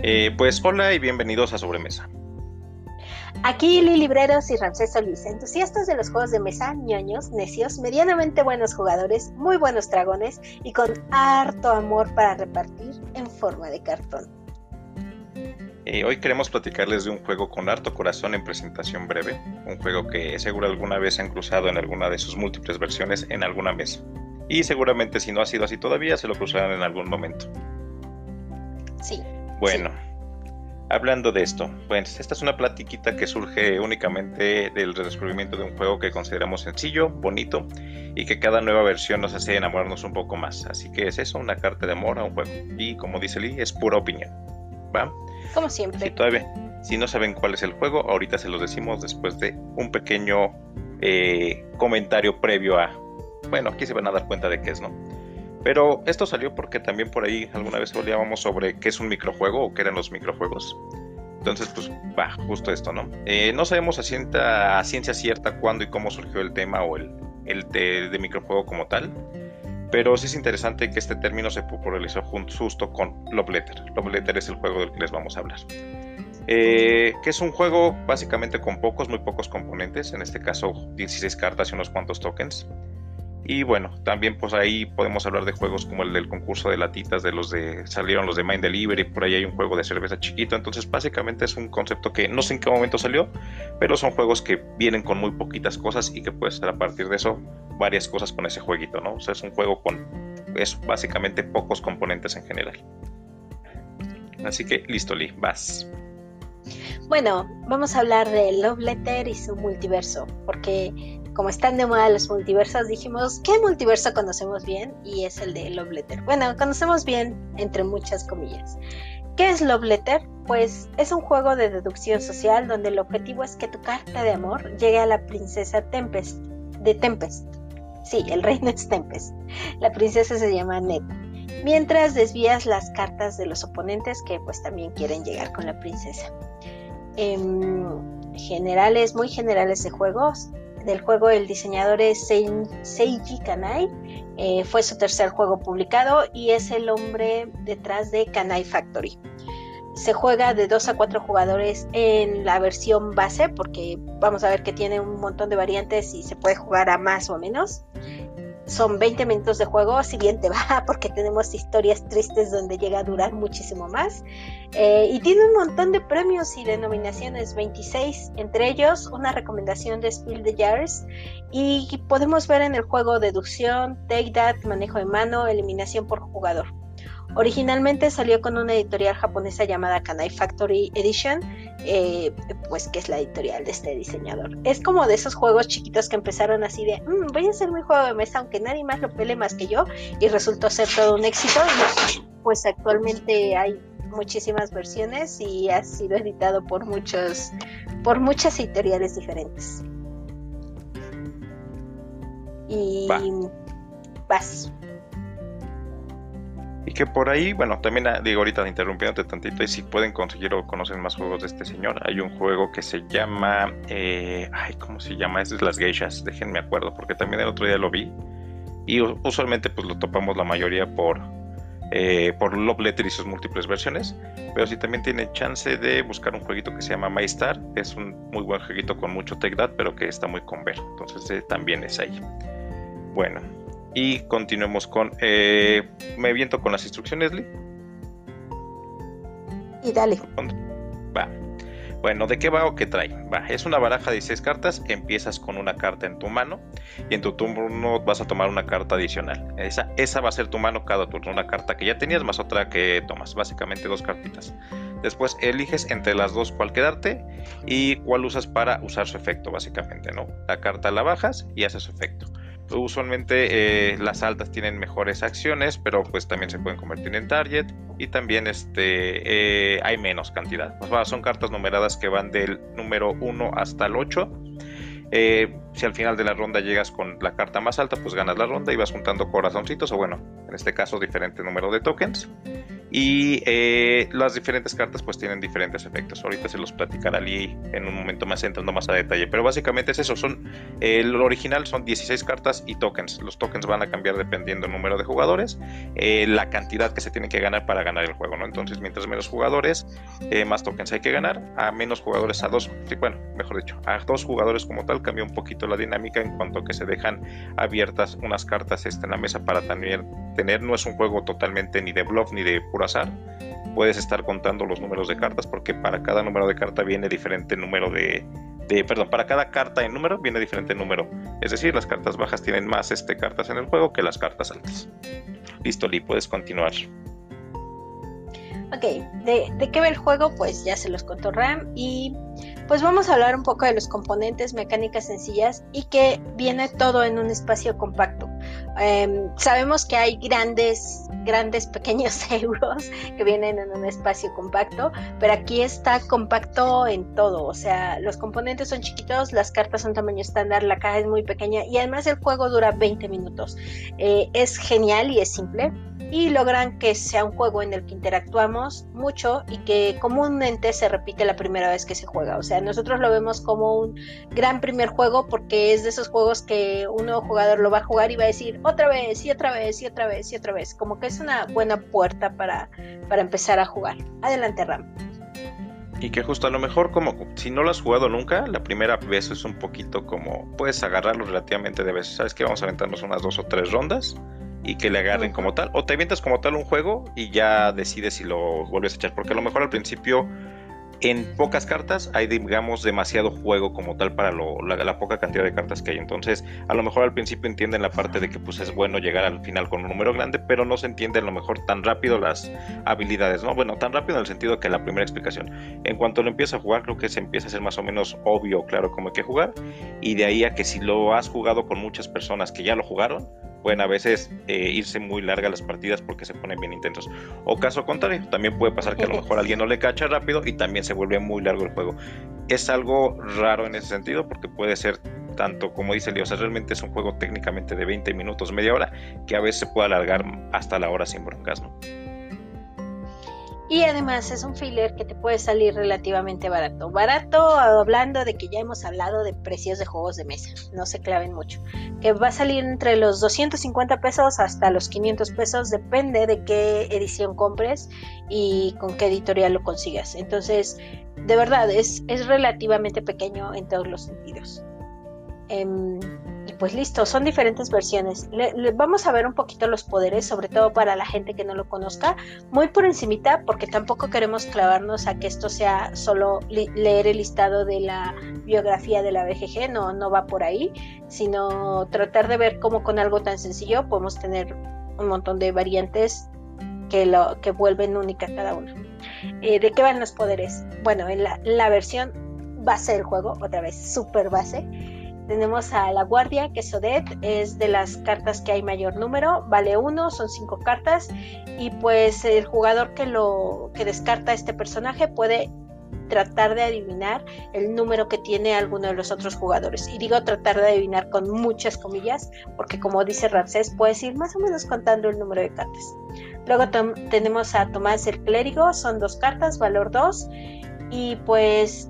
Pues hola y bienvenidos a Sobremesa. Aquí Lili Libreros y Ramsés Solís, entusiastas de los juegos de mesa, ñoños, necios, medianamente buenos jugadores, muy buenos dragones y con harto amor para repartir en forma de cartón. Hoy queremos platicarles de un juego con harto corazón en presentación breve, un juego que seguro alguna vez han cruzado en alguna de sus múltiples versiones en alguna mesa. Y seguramente si no ha sido así todavía, se lo cruzarán en algún momento. Sí. Bueno, hablando de esto, pues esta es una platiquita que surge únicamente del redescubrimiento de un juego que consideramos sencillo, bonito y que cada nueva versión nos hace enamorarnos un poco más. Así que es eso, una carta de amor a un juego. Y como dice Lee, es pura opinión. ¿Va? Como siempre. Si no saben cuál es el juego, ahorita se los decimos después de un pequeño comentario previo a... Bueno, aquí se van a dar cuenta de qué es, ¿no? Pero esto salió porque también por ahí alguna vez hablábamos sobre qué es un microjuego o qué eran los microjuegos. Entonces, pues va, justo esto, ¿no? No sabemos a ciencia cierta cuándo y cómo surgió el tema o el de microjuego como tal. Pero sí es interesante que este término se popularizó justo con Love Letter. Love Letter es el juego del que les vamos a hablar. Que es un juego básicamente con muy pocos componentes. En este caso 16 cartas y unos cuantos tokens. Y bueno, también pues ahí podemos hablar de juegos como el del concurso de latitas, salieron los de Mind Delivery, por ahí hay un juego de cerveza chiquito. Entonces básicamente es un concepto que no sé en qué momento salió, pero son juegos que vienen con muy poquitas cosas y que puedes hacer a partir de eso varias cosas con ese jueguito, ¿no? O sea, es un juego con básicamente pocos componentes en general. Así que listo, Lee, vas. Bueno, vamos a hablar de Love Letter y su multiverso, porque como están de moda los multiversos, dijimos, ¿qué multiverso conocemos bien? Y es el de Love Letter. Bueno, conocemos bien entre muchas comillas. ¿Qué es Love Letter? Pues es un juego de deducción social donde el objetivo es que tu carta de amor llegue a la princesa Tempest, de Tempest. Sí, el reino es Tempest. La princesa se llama Ned. Mientras desvías las cartas de los oponentes que pues también quieren llegar con la princesa. Muy generales del juego, el diseñador es Seiji Kanai. Fue su tercer juego publicado y es el hombre detrás de Kanai Factory. Se juega de 2 a 4 jugadores en la versión base, porque vamos a ver que tiene un montón de variantes y se puede jugar a más o menos. Son 20 minutos de juego, si bien te va, porque tenemos historias tristes donde llega a durar muchísimo más. Y tiene un montón de premios y denominaciones, 26, entre ellos una recomendación de Spiel the Jars. Y podemos ver en el juego deducción, take that, manejo de mano, eliminación por jugador. Originalmente salió con una editorial japonesa llamada Kanai Factory Edition, pues que es la editorial de este diseñador. Es como de esos juegos chiquitos que empezaron así de voy a hacer mi juego de mesa aunque nadie más lo pele más que yo, y resultó ser todo un éxito. Y pues actualmente hay muchísimas versiones y ha sido editado por muchas editoriales diferentes. Y vas. Y que por ahí, bueno, también digo ahorita interrumpiéndote tantito, y si pueden conseguir o conocen más juegos de este señor, hay un juego que se llama, ¿cómo se llama? Ese es Las Geishas, déjenme acuerdo, porque también el otro día lo vi, y usualmente pues lo topamos la mayoría por Love Letter y sus múltiples versiones, pero si también tiene chance de buscar un jueguito que se llama My Star, es un muy buen jueguito con mucho Take That, pero que está muy conver, entonces también es ahí. Bueno, y continuemos con... me aviento con las instrucciones, Lee. Y dale. Va. Bueno, ¿de qué va o qué trae? Va, es una baraja de 16 cartas. Empiezas con una carta en tu mano y en tu turno vas a tomar una carta adicional. Esa va a ser tu mano cada turno. Una carta que ya tenías más otra que tomas. Básicamente 2 cartitas. Después eliges entre las dos cuál quedarte y cuál usas para usar su efecto, básicamente, ¿no? La carta la bajas y hace su efecto. Usualmente las altas tienen mejores acciones, pero pues también se pueden convertir en target y también hay menos cantidad. Pues, son cartas numeradas que van del número 1 hasta el 8. Si al final de la ronda llegas con la carta más alta, pues ganas la ronda y vas juntando corazoncitos o bueno, en este caso diferente número de tokens. y las diferentes cartas pues tienen diferentes efectos. Ahorita se los platicará Lee en un momento más, entrando más a detalle, pero básicamente es eso. El original son 16 cartas y tokens. Los tokens van a cambiar dependiendo del número de jugadores, la cantidad que se tiene que ganar para ganar el juego, ¿no? Entonces mientras menos jugadores, más tokens hay que ganar. A menos jugadores, a dos jugadores como tal, cambia un poquito la dinámica en cuanto a que se dejan abiertas unas cartas en la mesa para tener, no es un juego totalmente ni de bluff ni de puro azar. Puedes estar contando los números de cartas, porque para cada número de carta viene diferente número para cada carta en número viene diferente número. Es decir, las cartas bajas tienen más cartas en el juego que las cartas altas. Listo, Lee, puedes continuar. Ok, ¿de qué va el juego? Pues ya se los contó Ram, y pues vamos a hablar un poco de los componentes, mecánicas sencillas, y que viene todo en un espacio compacto. Sabemos que hay grandes pequeños euros que vienen en un espacio compacto, pero aquí está compacto en todo. O sea, los componentes son chiquitos, las cartas son tamaño estándar, la caja es muy pequeña, y además el juego dura 20 minutos. Es genial y es simple, y logran que sea un juego en el que interactuamos mucho y que comúnmente se repite la primera vez que se juega. O sea, nosotros lo vemos como un gran primer juego, porque es de esos juegos que un nuevo jugador lo va a jugar y va a decir otra vez y otra vez y otra vez y otra vez. Como que es una buena puerta para empezar a jugar. Adelante, Ram. Y que justo a lo mejor, como si no lo has jugado nunca, la primera vez es un poquito como puedes agarrarlo relativamente de veces. ¿Sabes qué? Vamos a aventarnos unas 2 o 3 rondas y que le agarren como tal, o te avientas como tal un juego y ya decides si lo vuelves a echar, porque a lo mejor al principio en pocas cartas hay, digamos, demasiado juego como tal para la poca cantidad de cartas que hay. Entonces a lo mejor al principio entienden la parte de que pues es bueno llegar al final con un número grande, pero no se entiende a lo mejor tan rápido las habilidades, ¿no? Bueno, tan rápido en el sentido que la primera explicación, en cuanto lo empiezas a jugar, creo que se empieza a ser más o menos obvio, claro, cómo hay que jugar, y de ahí a que si lo has jugado con muchas personas que ya lo jugaron, pueden a veces irse muy largas las partidas porque se ponen bien intensos. O caso contrario, también puede pasar que a lo mejor alguien no le cacha rápido y también se vuelve muy largo el juego. Es algo raro en ese sentido, porque puede ser tanto como dice Leo, o sea, realmente es un juego técnicamente de 20 minutos, media hora, que a veces se puede alargar hasta la hora sin broncas, ¿no? Y además es un filler que te puede salir relativamente barato. Barato, hablando de que ya hemos hablado de precios de juegos de mesa, no se claven mucho. Que va a salir entre los 250 pesos hasta los 500 pesos, depende de qué edición compres y con qué editorial lo consigas. Entonces, de verdad, es relativamente pequeño en todos los sentidos. Y pues listo, son diferentes versiones. Vamos a ver un poquito los poderes, sobre todo para la gente que no lo conozca, muy por encimita, porque tampoco queremos clavarnos a que esto sea solo leer el listado de la biografía de la BGG, no va por ahí, sino tratar de ver cómo con algo tan sencillo podemos tener un montón de variantes que vuelven única cada una. ¿De qué van los poderes? Bueno, en la versión base del juego, otra vez súper base, tenemos a la guardia, que es Odette, es de las cartas que hay mayor número, vale 1, son 5 cartas, y pues el jugador que descarta este personaje puede tratar de adivinar el número que tiene alguno de los otros jugadores. Y digo tratar de adivinar con muchas comillas, porque como dice Ramsés, puedes ir más o menos contando el número de cartas. Luego tenemos a Tomás el clérigo, son 2 cartas, valor 2, y pues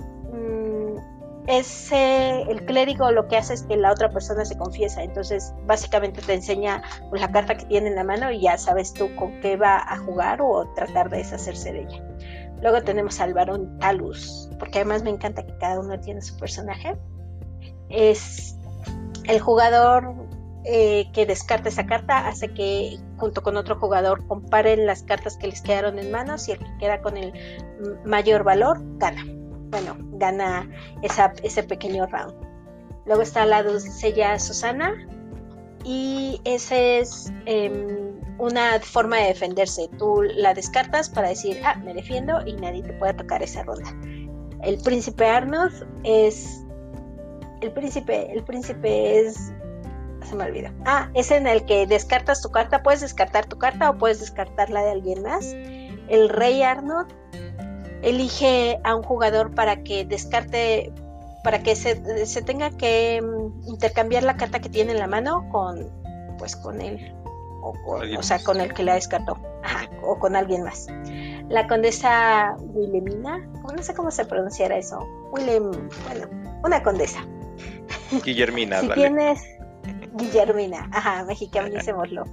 el clérigo lo que hace es que la otra persona se confiesa. Entonces básicamente te enseña pues, la carta que tiene en la mano, y ya sabes tú con qué va a jugar o tratar de deshacerse de ella. Luego tenemos al varón Talus, porque además me encanta que cada uno tiene su personaje. Es el jugador que descarta esa carta, hace que junto con otro jugador comparen las cartas que les quedaron en manos, y el que queda con el mayor valor gana. Bueno, gana ese pequeño round. Luego está la doncella Susana, y ese es una forma de defenderse. Tú la descartas para decir, me defiendo, y nadie te puede tocar esa ronda. El príncipe Arnold es... El príncipe es... Se me olvidó. Es en el que descartas tu carta. Puedes descartar tu carta o puedes descartar la de alguien más. El rey Arnold elige a un jugador para que descarte, para que se tenga que intercambiar la carta que tiene en la mano con o sea, con el que la descartó, ajá, o con alguien más. La condesa Wilhelmina, no sé cómo se pronunciará eso, bueno, una condesa. Guillermina, si dale. tienes Guillermina, ajá, mexicanicémoslo.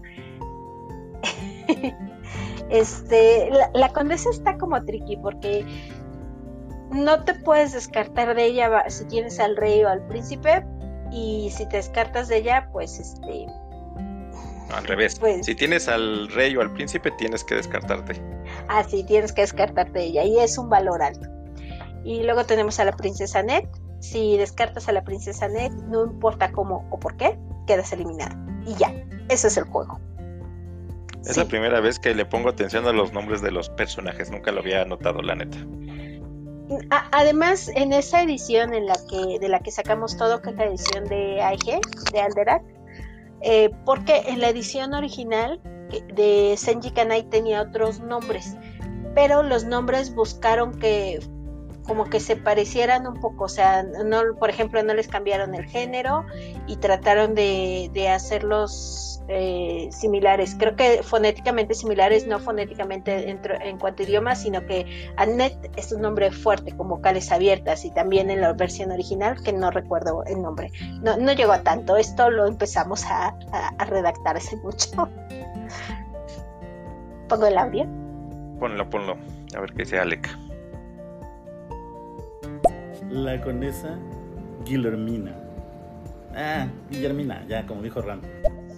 La condesa está como tricky porque no te puedes descartar de ella si tienes al rey o al príncipe, y si te descartas de ella, pues Al revés, pues, si tienes al rey o al príncipe tienes que descartarte. sí, tienes que descartarte de ella, y es un valor alto. Y luego tenemos a la princesa Annette. Si descartas a la princesa Annette, no importa cómo o por qué, quedas eliminada. Y ya, ese es el juego. Es la primera vez que le pongo atención a los nombres de los personajes, nunca lo había notado, la neta. Además, en esa edición de la que sacamos todo, que es la edición de AEG, de Alderac, porque en la edición original de Senji Kanai tenía otros nombres, pero los nombres buscaron que como que se parecieran un poco, o sea, no, por ejemplo, no les cambiaron el género y trataron de hacerlos similares, creo que fonéticamente similares, no fonéticamente en cuanto a idioma, sino que Annette es un nombre fuerte, con vocales abiertas, y también en la versión original, que no recuerdo el nombre, no llegó a tanto, esto lo empezamos a redactar hace mucho. ¿Pongo el audio? Ponlo, a ver qué dice Alec. La condesa Guillermina. Guillermina, ya, como dijo Ram.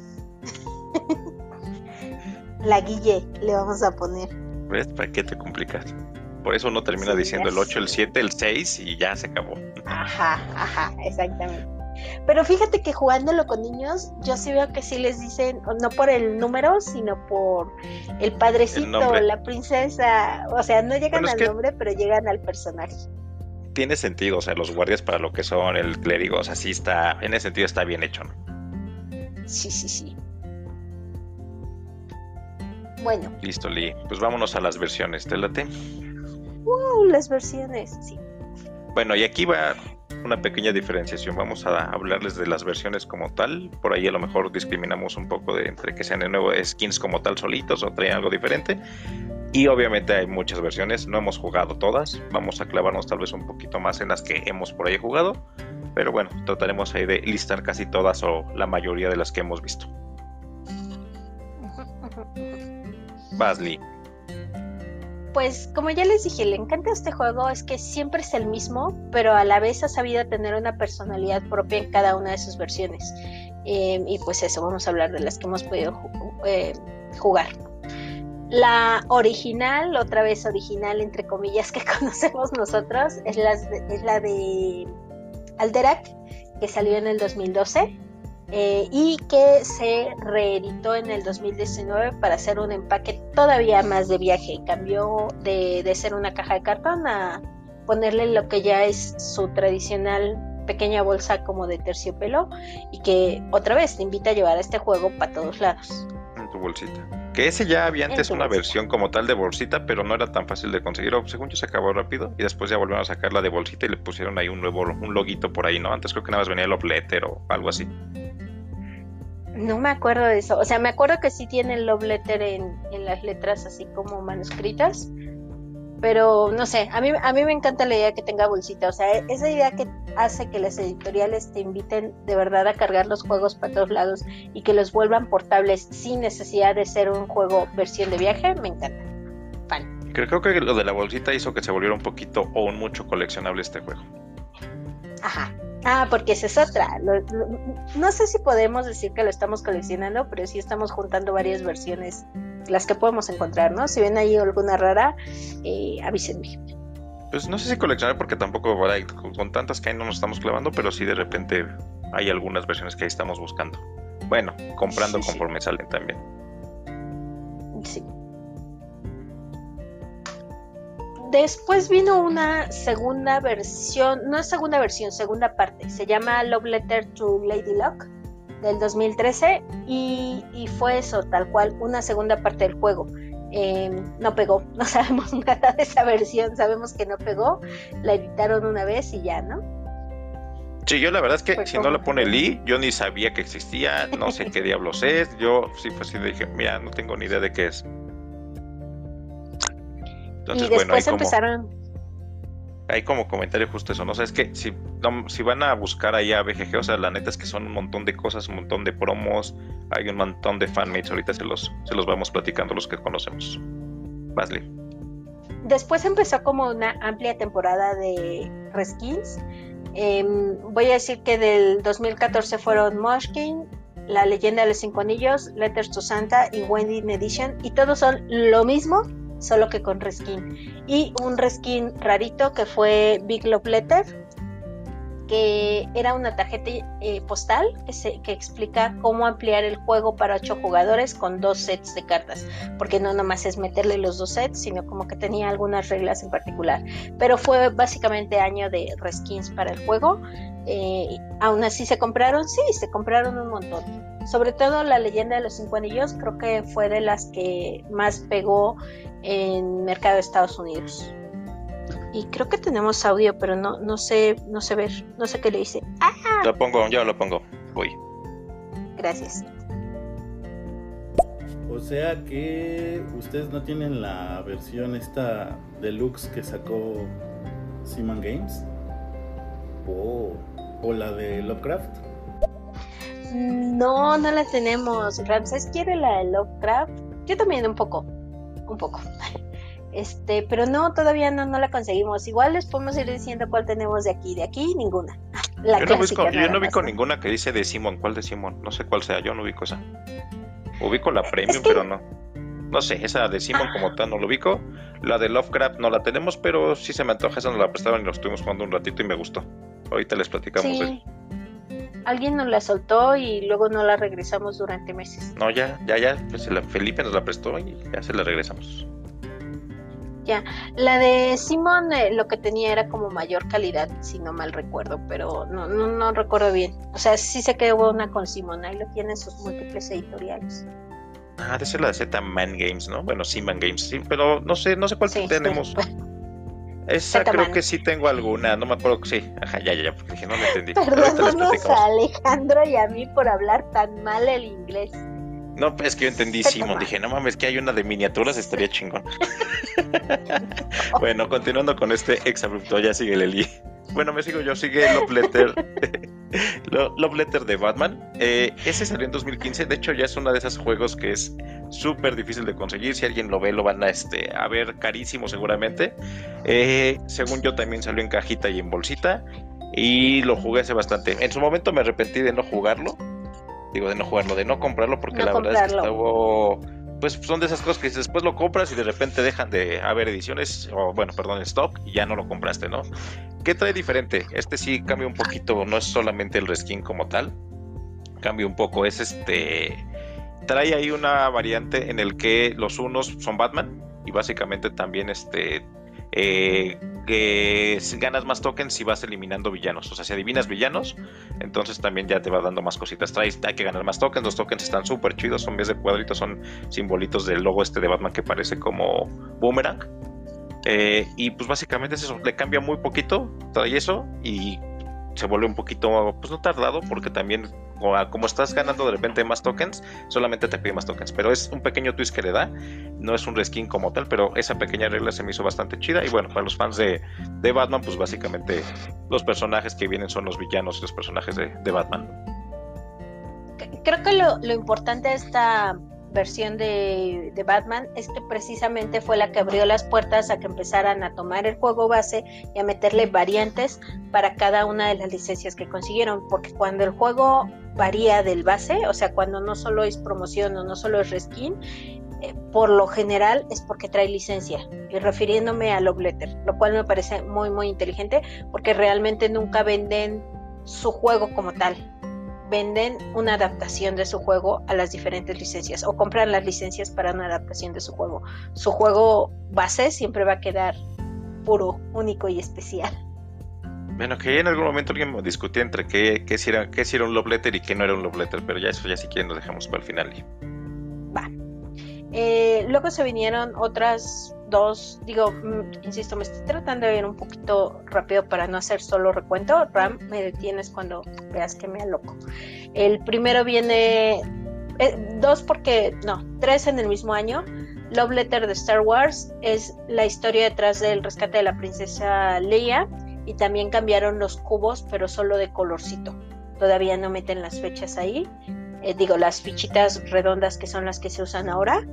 La Guille le vamos a poner. ¿Ves? ¿Para qué te complicas? Por eso uno termina diciendo el 8, el 7, el 6 y ya se acabó. Ajá, exactamente. Pero fíjate que jugándolo con niños, yo sí veo que sí les dicen, no por el número, sino por el padrecito, la princesa. O sea, no llegan al nombre, pero llegan al personaje. Tiene sentido, o sea, los guardias para lo que son, el clérigo, o sea, sí está, en ese sentido está bien hecho, ¿no? Sí. Bueno. Listo, Lee. Pues vámonos a las versiones, ¿te late? ¡Wow! Las versiones, sí. Bueno, y aquí va una pequeña diferenciación. Vamos a hablarles de las versiones como tal. Por ahí a lo mejor discriminamos un poco entre que sean de nuevo skins como tal solitos o traen algo diferente. Y obviamente hay muchas versiones, no hemos jugado todas, vamos a clavarnos tal vez un poquito más en las que hemos por ahí jugado, pero bueno, trataremos ahí de listar casi todas o la mayoría de las que hemos visto. Basley. Pues como ya les dije, le encanta este juego es que siempre es el mismo, pero a la vez ha sabido tener una personalidad propia en cada una de sus versiones. Y pues eso, vamos a hablar de las que hemos podido jugar. La original, otra vez original entre comillas, que conocemos nosotros, es la de Alderac, que salió en el 2012 y que se reeditó en el 2019 para hacer un empaque todavía más de viaje. Cambió de ser una caja de cartón a ponerle lo que ya es su tradicional pequeña bolsa como de terciopelo, y que otra vez te invita a llevar este juego para todos lados. En tu bolsita. Que ese ya había antes una versión como tal de bolsita, pero no era tan fácil de conseguir. Según yo se acabó rápido y después ya volvieron a sacarla de bolsita y le pusieron ahí un loguito por ahí, ¿no? Antes creo que nada más venía el love letter o algo así. No me acuerdo de eso. O sea, me acuerdo que sí tiene el love letter en las letras así como manuscritas, pero no sé, a mí me encanta la idea que tenga bolsita. O sea, esa idea que hace que las editoriales te inviten de verdad a cargar los juegos para todos lados y que los vuelvan portables sin necesidad de ser un juego versión de viaje, me encanta. Fan. Creo que lo de la bolsita hizo que se volviera un poquito o un mucho coleccionable este juego. Ajá. Porque esa es otra. No sé si podemos decir que lo estamos coleccionando, pero sí estamos juntando varias versiones, las que podemos encontrar, ¿no? Si ven ahí alguna rara, avísenme. Pues no sé si coleccionar, porque tampoco con tantas que ahí no nos estamos clavando, pero sí de repente hay algunas versiones que ahí estamos buscando. Bueno, comprando conforme salen también. Sí. Después vino una segunda versión, segunda parte. Se llama Love Letter to Lady Luck, del 2013, y fue eso, tal cual, una segunda parte del juego. No pegó, no sabemos nada de esa versión, sabemos que no pegó, la editaron una vez y ya, ¿no? Sí, yo la verdad es que Fue si no como- lo pone Lee, yo ni sabía que existía, no sé qué diablos es. Yo sí fue así, dije, mira, no tengo ni idea de qué es. Y Entonces, bueno, después empezaron, hay como comentario justo eso, ¿no? O sea, es que si, no, si van a buscar ahí a BGG, o sea, la neta es que son un montón de cosas, un montón de promos, hay un montón de fanmates, ahorita se los vamos platicando los que conocemos. Vasly. después empezó como una amplia temporada de reskins. Voy a decir que del 2014 fueron Munchkin, La Leyenda de los Cinco Anillos, Letters to Santa y Wedding Edition, y todos son lo mismo, solo que con reskin. Y un reskin rarito que fue Big Love Letter, que era una tarjeta postal que explica cómo ampliar el juego para 8 jugadores con 2 sets de cartas, porque no nomás es meterle los 2 sets, sino como que tenía algunas reglas en particular. Pero fue básicamente año de reskins para el juego. Aún así se compraron un montón. Sobre todo La Leyenda de los Cinco Anillos, creo que fue de las que más pegó en mercado de Estados Unidos. Y creo que tenemos audio, pero no sé ver, no sé qué le hice. ¡Ah! Yo lo pongo. Voy. Gracias. O sea que ustedes no tienen la versión esta deluxe que sacó Simon Games. O la de Lovecraft. No la tenemos. Ramses quiere la de Lovecraft. Yo también un poco. Pero no, todavía no la conseguimos. Igual les podemos ir diciendo cuál tenemos de aquí ninguna. La Yo no clásica, ubico, yo nada no ubico más, ¿no? ninguna que dice de Simon. ¿Cuál de Simon? No sé cuál sea, yo no ubico esa. Ubico la Premium, Es que- pero no. No sé, esa de Simon como tal no lo ubico. La de Lovecraft no la tenemos, pero sí se me antoja. Esa nos la prestaron y lo estuvimos jugando un ratito y me gustó. Ahorita les platicamos de Sí. Alguien nos la soltó y luego no la regresamos durante meses. No, ya. Pues Felipe nos la prestó y ya se la regresamos. Ya, la de Simon lo que tenía era como mayor calidad, si no mal recuerdo, pero no recuerdo bien. O sea, sí sé que hubo una con Simon, ahí lo tienen sus múltiples editoriales. Ah, debe ser la de Z-Man Games, ¿no? Bueno, Simon Games, sí, pero no sé cuál Sí, tenemos. sí. Esa Z-Man. creo que sí tengo alguna, no me acuerdo que sí. Ajá, ya, porque dije, no lo entendí. Pero ahorita les Perdónanos platicamos. a Alejandro y a mí por hablar tan mal el inglés. No, es que yo entendí Z-Man. Simon, dije, no mames, que hay una de miniaturas, estaría chingón. Bueno, continuando con este exabrupto, ya sigue Leli. Bueno, sigue Love Letter. Love Letter de Batman. Ese salió en 2015, de hecho ya es uno de esos juegos que es súper difícil de conseguir. Si alguien lo ve, lo van a ver carísimo seguramente. Según yo también salió en cajita y en bolsita. Y lo jugué hace bastante. En su momento me arrepentí de no jugarlo. Digo, de no jugarlo, de no comprarlo, porque No la verdad es que comprarlo. pues son de esas cosas que después lo compras y de repente dejan de haber ediciones, stock, y ya no lo compraste, ¿no? ¿Qué trae diferente? Este sí cambia un poquito, no es solamente el reskin como tal, cambia un poco, trae ahí una variante en el que los unos son Batman, y básicamente también que ganas más tokens si vas eliminando villanos. O sea, si adivinas villanos, entonces también ya te va dando más cositas. Hay que ganar más tokens. Los tokens están súper chidos. En vez de cuadritos, son simbolitos del logo de Batman que parece como boomerang. Y pues básicamente es eso. Le cambia muy poquito. Trae eso y se vuelve un poquito, pues no tardado, porque también como estás ganando de repente más tokens, solamente te pide más tokens, pero es un pequeño twist que le da, no es un reskin como tal, pero esa pequeña regla se me hizo bastante chida. Y bueno, para los fans de Batman, pues básicamente los personajes que vienen son los villanos y los personajes de Batman. Creo que lo importante de esta versión de Batman es que precisamente fue la que abrió las puertas a que empezaran a tomar el juego base y a meterle variantes para cada una de las licencias que consiguieron, porque cuando el juego varía del base, o sea, cuando no solo es promoción o no solo es reskin, por lo general es porque trae licencia, y refiriéndome a Love Letter, lo cual me parece muy muy inteligente, porque realmente nunca venden su juego como tal, venden una adaptación de su juego a las diferentes licencias, o compran las licencias para una adaptación de su juego. Su juego base siempre va a quedar puro, único y especial. Bueno, que en algún momento alguien discutía entre qué si era un Love Letter y qué no era un Love Letter, pero ya eso ya si quieren lo dejamos para el final. Va. Luego se vinieron otras insisto, me estoy tratando de ir un poquito rápido para no hacer solo recuento. Ram, me detienes cuando veas que me aloco. El primero viene, tres en el mismo año. Love Letter de Star Wars es la historia detrás del rescate de la princesa Leia, y también cambiaron los cubos, pero solo de colorcito. Todavía no meten las fechas ahí. Las fichitas redondas que son las que se usan ahora.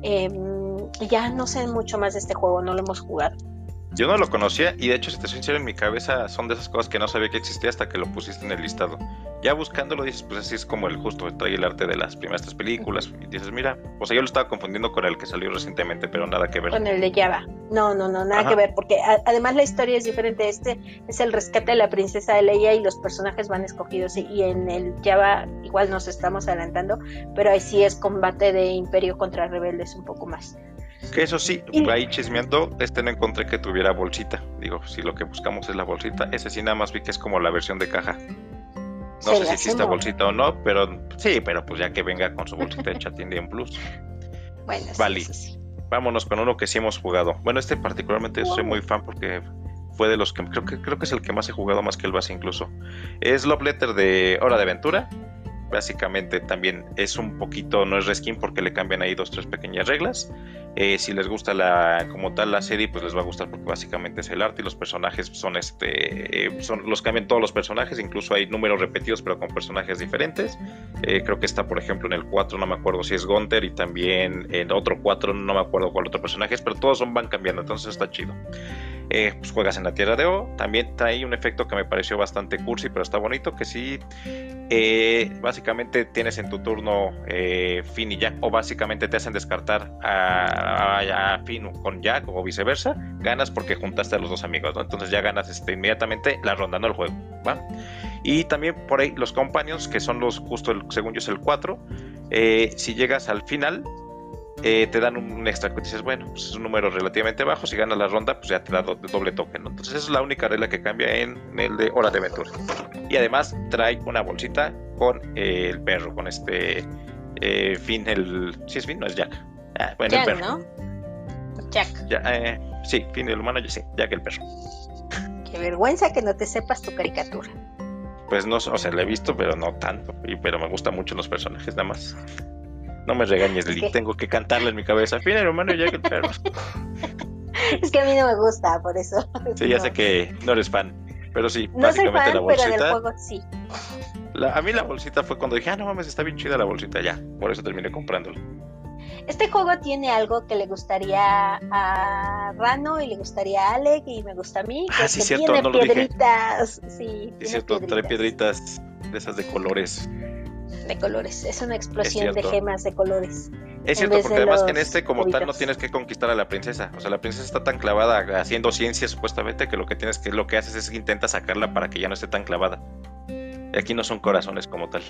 Ya no sé mucho más de este juego, no lo hemos jugado. Yo no lo conocía y de hecho, si te soy sincero, en mi cabeza son de esas cosas que no sabía que existía hasta que lo pusiste en el listado. Ya buscándolo dices, pues así es como el justo, trae el arte de las primeras 3 películas y dices, mira, o sea, yo lo estaba confundiendo con el que salió recientemente, pero nada que ver. Con el de Java. No, nada que ver, porque además la historia es diferente. Este es el rescate de la princesa de Leia y los personajes van escogidos, y en el Java igual nos estamos adelantando, pero ahí sí es combate de imperio contra rebeldes un poco más. Que eso sí, ahí chismeando, no encontré que tuviera bolsita. Digo, si lo que buscamos es la bolsita, ese sí nada más vi que es como la versión de caja. No sé si existe bolsita o no, pero sí, pero pues ya que venga con su bolsita hecha tiene un plus. Bueno, vale. Sí. Vámonos con uno que sí hemos jugado. Bueno, particularmente soy muy fan porque fue de los que creo que es el que más he jugado, más que el base incluso. Es Love Letter de Hora de Aventura. Básicamente también es un poquito, no es reskin porque le cambian ahí 2-3 pequeñas reglas. Si les gusta como tal la serie, pues les va a gustar porque básicamente es el arte y los personajes son los cambian todos los personajes, incluso hay números repetidos pero con personajes diferentes. Creo que está por ejemplo en el 4, no me acuerdo si es Gunther, y también en otro 4 no me acuerdo cuál otro personaje es, pero todos van cambiando, entonces está chido. Pues juegas en la Tierra de O. También trae un efecto que me pareció bastante cursi, pero está bonito, que sí, básicamente tienes en tu turno Finn y Jack, o básicamente te hacen descartar a Finn con Jack o viceversa, ganas porque juntaste a los dos amigos, ¿no? Entonces ya ganas inmediatamente la ronda, no el juego, ¿va? Y también por ahí los companions, que son según yo es el 4, si llegas al final, te dan un extra que dices, bueno, pues es un número relativamente bajo, si ganas la ronda, pues ya te da doble token, ¿no? Entonces esa es la única regla que cambia en el de Hora de Aventura. Y además trae una bolsita con el perro, con Finn, ¿sí es Finn? No es Jack. Bueno, Jack, el perro. ¿no? Jack. Sí, Finn el humano, sí, Jack el perro. Qué vergüenza que no te sepas tu caricatura. Pues no, o sea, la he visto, pero no tanto, pero me gustan mucho los personajes, nada más. No me regañes, Lili, tengo que cantarle en mi cabeza. Finn el humano y Jack el perro. Es que a mí no me gusta, por eso. Sí, ya sé que no eres fan, pero sí, no básicamente soy fan, la bolsita. pero del juego sí. A mí la bolsita fue cuando dije, no mames, está bien chida la bolsita, ya, por eso terminé comprándolo. Este juego tiene algo que le gustaría a Rano y le gustaría a Alec y me gusta a mí. Sí, cierto, tiene no piedritas. Sí, es cierto, trae piedritas de esas de colores. De colores, es una explosión de gemas de colores. Es cierto, porque además que como tal no tienes que conquistar a la princesa. O sea, la princesa está tan clavada haciendo ciencia supuestamente que lo que haces es que intenta sacarla para que ya no esté tan clavada. Y aquí no son corazones como tal.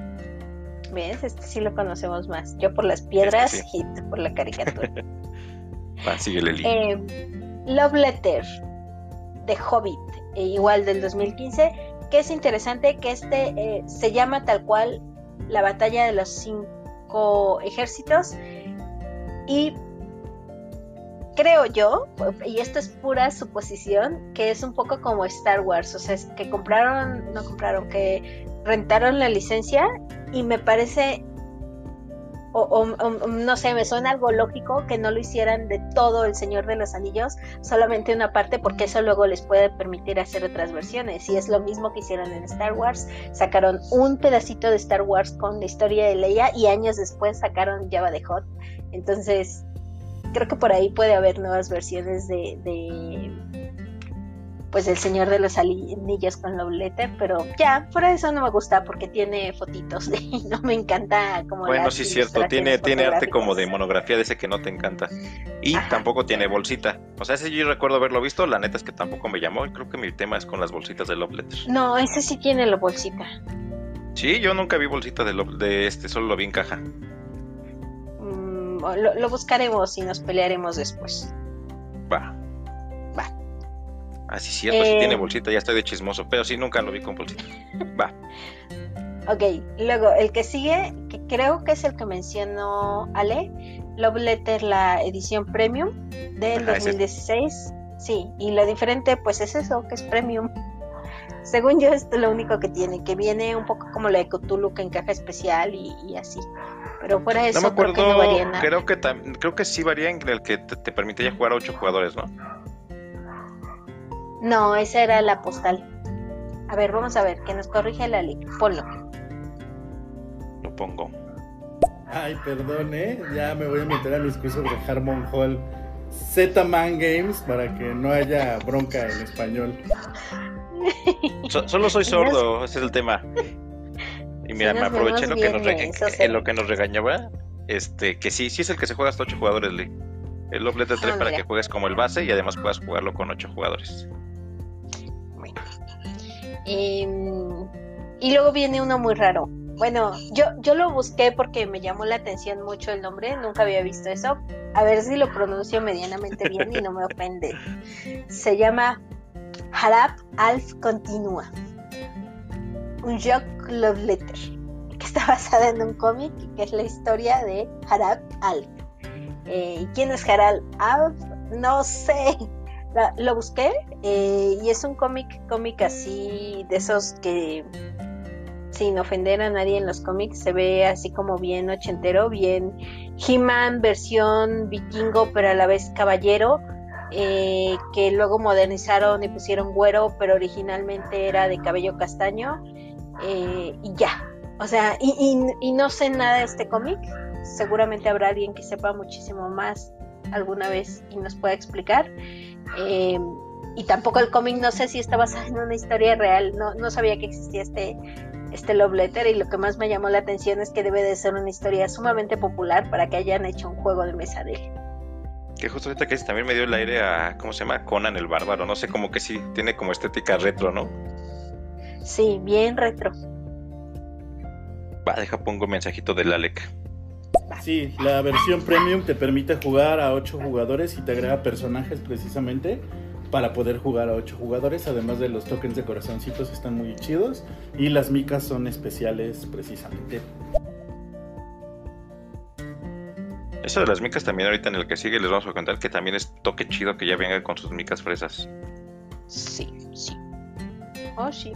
¿Ves? Sí lo conocemos más. Yo por las piedras, sí. Hit por la caricatura. Síguele, Love Letter de Hobbit, igual del 2015, que es interesante que se llama tal cual la batalla de los 5 ejércitos, y creo yo, y esto es pura suposición, que es un poco como Star Wars, o sea, es que que rentaron la licencia, y me parece, no sé, me suena algo lógico que no lo hicieran de todo El Señor de los Anillos, solamente una parte, porque eso luego les puede permitir hacer otras versiones, y es lo mismo que hicieron en Star Wars. Sacaron un pedacito de Star Wars con la historia de Leia, y años después sacaron Jabba the Hutt. Entonces creo que por ahí puede haber nuevas versiones pues El Señor de los Anillos con Love Letter, pero ya, fuera de eso no me gusta porque tiene fotitos y no me encanta como bueno, sí es cierto, tiene arte como de monografía de ese que no te encanta. Y tampoco tiene bolsita. O sea, ese yo recuerdo haberlo visto, la neta es que tampoco me llamó, y creo que mi tema es con las bolsitas de Love Letter. No, ese sí tiene la bolsita. Sí, yo nunca vi bolsita de solo lo vi en caja. Lo buscaremos y nos pelearemos después. Va. Sí, cierto, sí tiene bolsita, ya estoy de chismoso, pero sí, nunca lo vi con bolsita. Va. Ok, luego el que sigue, que creo que es el que mencionó Ale, Love Letter, la edición premium del 2016. Sí, y lo diferente pues es eso, que es premium. Según yo, esto es lo único que tiene, que viene un poco como la de Cthulhu, que encaja especial y así. Pero fuera de eso, no me acuerdo, creo que no varía nada. Creo que sí varía en el que te permitía jugar a 8 jugadores, ¿no? No, esa era la postal. A ver, vamos a ver, que nos corrige la ley. Ponlo. Lo pongo. Ay, perdón, ya me voy a meter a mis cursos de Harmon Hall Z-Man Games para que no haya bronca en español. Solo soy sordo, ese es el tema. Y mira, me aproveché en lo que nos regañaba, que sí es el que se juega hasta 8 jugadores, Lee. El Love Letter 3 para que juegues como el base y además puedas jugarlo con 8 jugadores. Bueno. Y luego viene uno muy raro. Bueno, yo lo busqué porque me llamó la atención mucho el nombre, nunca había visto eso. A ver si lo pronuncio medianamente bien y no me ofende. Se llama Harab Alf Continua. Un Jock Love Letter, que está basada en un cómic, que es la historia de Harab Alf. ¿Y quién es Harab Alf? No sé. Lo busqué y es un cómic así, de esos que, sin ofender a nadie en los cómics, se ve así como bien ochentero, bien He-Man versión vikingo, pero a la vez caballero, que luego modernizaron y pusieron güero, pero originalmente era de cabello castaño, y ya. O sea, y no sé nada de este cómic. Seguramente habrá alguien que sepa muchísimo más alguna vez y nos pueda explicar. Y tampoco el cómic, no sé si está basado en una historia real. No sabía que existía este Love Letter, y lo que más me llamó la atención es que debe de ser una historia sumamente popular para que hayan hecho un juego de mesa de él. Que justo ahorita que también me dio el aire a, ¿cómo se llama? Conan el Bárbaro, no sé, como que sí, tiene como estética retro, ¿no? Sí, bien retro. Va, pongo un mensajito del Alec. Sí, la versión premium te permite jugar a 8 jugadores y te agrega personajes precisamente para poder jugar a 8 jugadores, además de los tokens de corazoncitos están muy chidos y las micas son especiales precisamente. Eso de las micas también ahorita en el que sigue les vamos a contar que también es toque chido que ya vengan con sus micas fresas. Sí. Oh, sí.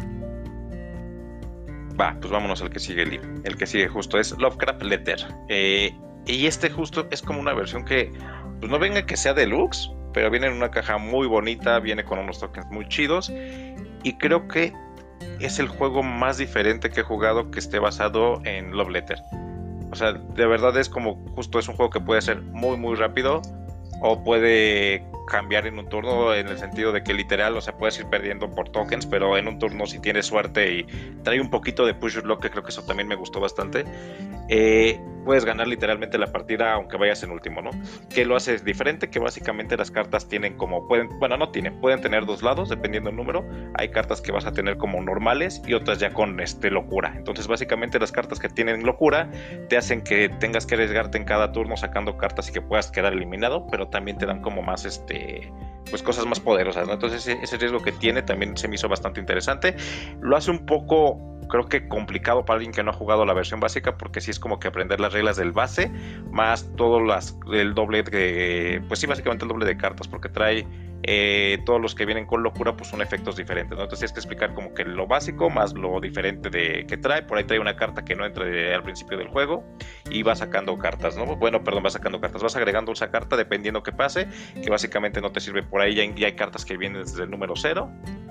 Va, pues vámonos al que sigue, Lee. El que sigue justo es Lovecraft Letter. Y justo es como una versión que, pues no venga que sea deluxe, pero viene en una caja muy bonita, viene con unos tokens muy chidos. Y creo que es el juego más diferente que he jugado que esté basado en Love Letter. O sea, de verdad es como, justo es un juego que puede ser muy muy rápido o puede cambiar en un turno, en el sentido de que literal, o sea, puedes ir perdiendo por tokens, pero en un turno si tienes suerte y trae un poquito de push your luck, que creo que eso también me gustó bastante, puedes ganar literalmente la partida aunque vayas en último, ¿no? Que lo hace diferente, que básicamente las cartas tienen como, pueden tener dos lados dependiendo del número. Hay cartas que vas a tener como normales y otras ya con locura. Entonces básicamente las cartas que tienen locura te hacen que tengas que arriesgarte en cada turno sacando cartas y que puedas quedar eliminado, pero también te dan como más pues cosas más poderosas, ¿no? Entonces ese riesgo que tiene también se me hizo bastante interesante. Lo hace un poco, creo que complicado para alguien que no ha jugado la versión básica, porque sí es como que aprender las reglas del base, más todo el doble de, pues sí, básicamente el doble de cartas, porque trae todos los que vienen con locura, pues son efectos diferentes, ¿no? Entonces tienes que explicar como que lo básico más lo diferente que trae. Por ahí trae una carta que no entra al principio del juego y vas sacando cartas, ¿no? Vas sacando cartas, vas agregando esa carta dependiendo que pase, que básicamente no te sirve. Por ahí ya hay cartas que vienen desde el número 0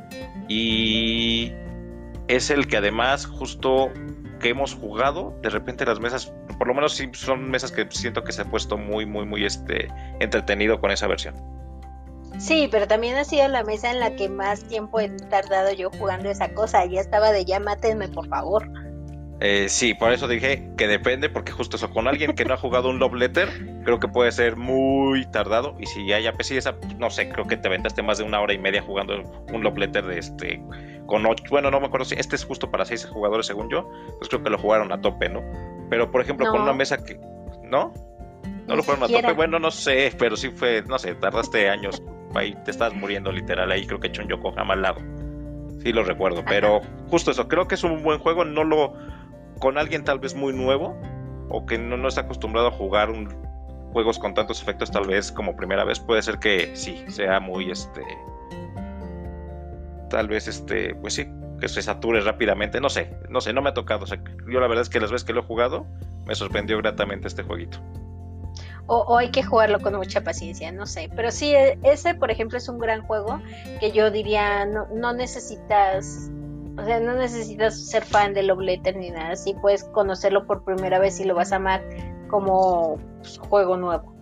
y es el que además justo que hemos jugado, de repente las mesas, por lo menos sí son mesas que siento que se ha puesto muy muy muy entretenido con esa versión. Sí, pero también ha sido la mesa en la que más tiempo he tardado yo jugando esa cosa. Ya estaba de ya mátenme por favor. Sí, por eso dije que depende, porque justo eso, con alguien que no ha jugado un Love Letter, creo que puede ser muy tardado. Y si ya pues sí, no sé, creo que te aventaste más de 1 hora y media jugando un Love Letter con 8, bueno, no me acuerdo si este es justo para 6 jugadores según yo, entonces creo que lo jugaron a tope, ¿no? Pero por ejemplo, con una mesa que, ¿no? No lo jugaron a tope, bueno, no sé, pero sí fue, no sé, tardaste años, ahí te estabas muriendo literal, ahí creo que he hecho un Yokohama al lado, sí lo recuerdo, pero justo eso, creo que es un buen juego, con alguien tal vez muy nuevo, o que no está acostumbrado a jugar juegos con tantos efectos, tal vez como primera vez, puede ser que sí, sea muy, tal vez, pues sí, que se sature rápidamente, no sé, no me ha tocado, o sea, yo la verdad es que las veces que lo he jugado, me sorprendió gratamente este jueguito. O hay que jugarlo con mucha paciencia, no sé. Pero sí, ese, por ejemplo, es un gran juego que yo diría, no necesitas, o sea, no necesitas ser fan de Love Letter ni nada. Sí puedes conocerlo por primera vez y lo vas a amar como pues, juego nuevo.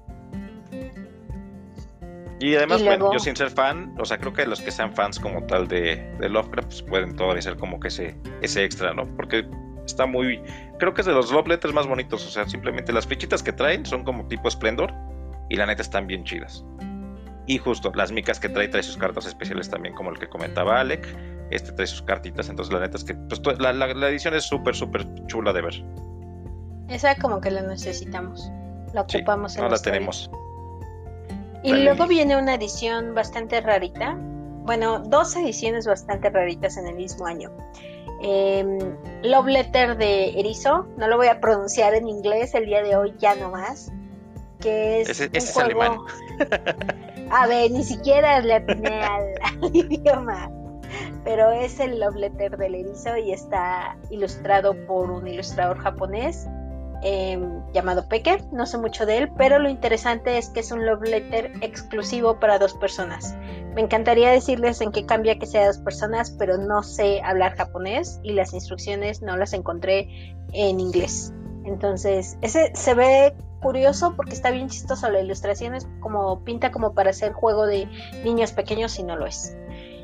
Y además, Y luego, bueno, yo sin ser fan, o sea, creo que los que sean fans como tal de Lovecraft, pues pueden todavía ser como que ese extra, ¿no? Porque está muy, creo que es de los Love Letters más bonitos, o sea, simplemente las fichitas que traen son como tipo Splendor y la neta están bien chidas. Y justo, las micas que trae sus cartas especiales también, como el que comentaba Alec, trae sus cartitas, entonces la neta es que pues, la edición es súper, súper chula de ver. esa como que la necesitamos, la ocupamos sí, en no la nuestra vida. tenemos. Y Dale, luego Lili. viene una edición bastante rarita, bueno, dos ediciones bastante raritas en el mismo año. Love Letter de Erizo, no lo voy a pronunciar en inglés el día de hoy, ya no más, que es Ese un es juego... alemán. A ver, ni siquiera le atiné al idioma, pero es el Love Letter del Erizo y está ilustrado por un ilustrador japonés llamado Peke. No sé mucho de él, pero lo interesante es que es un Love Letter exclusivo para 2 personas. Me encantaría decirles en qué cambia que sea 2 personas, pero no sé hablar japonés y las instrucciones no las encontré en inglés. Entonces, ese se ve curioso porque está bien chistoso. La ilustración es como pinta como para hacer juego de niños pequeños y no lo es.